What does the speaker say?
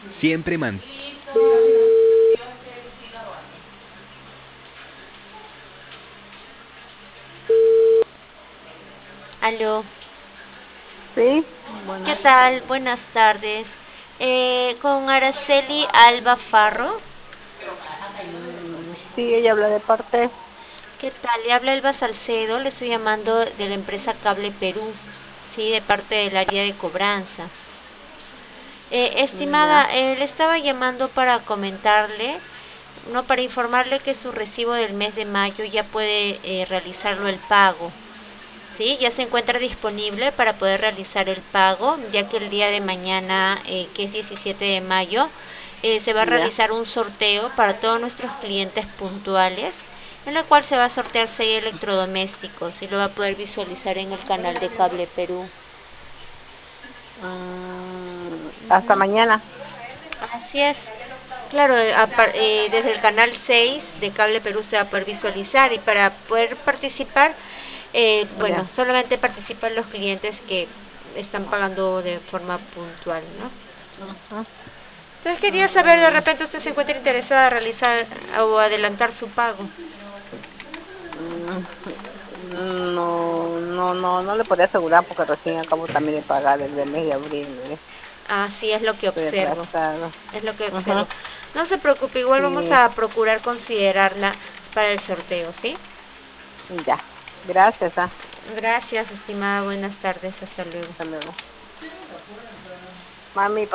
Siempre man. Aló, Sí, ¿qué buenas. tal? Buenas tardes. Con Araceli Alba Farro. Sí, ella habla de parte. ¿Qué tal? Le habla Elba Salcedo, le estoy llamando de la empresa Cable Perú, sí, de parte del área de cobranza. Ya, Estimada, le estaba llamando para comentarle, no, para informarle que su recibo del mes de mayo ya puede realizarlo el pago. Sí, ya se encuentra disponible para poder realizar el pago, ya que el día de mañana, que es 17 de mayo, se va a ya. realizar un sorteo para todos nuestros clientes puntuales, en la cual se va a sortear 6 electrodomésticos y lo va a poder visualizar en el canal de Cable Perú. Hasta mañana. Así es. Claro, desde el canal 6 de Cable Perú se va a poder visualizar y para poder participar, bueno, Ya. solamente participan los clientes que están pagando de forma puntual, ¿no? Ujú. Entonces quería saber, de Mm, repente usted se encuentra interesada en realizar o adelantar su pago. mm, no le podría asegurar porque recién acabo también de pagar el del mes de abril, mire. Así es lo que Estoy observo. atrasado. Es lo que observo. Ujú. No se preocupe, igual vamos Sí, a procurar considerarla para el sorteo, ¿sí? ya. Gracias, Gracias, estimada. Buenas tardes. Hasta luego. hasta luego. Mami,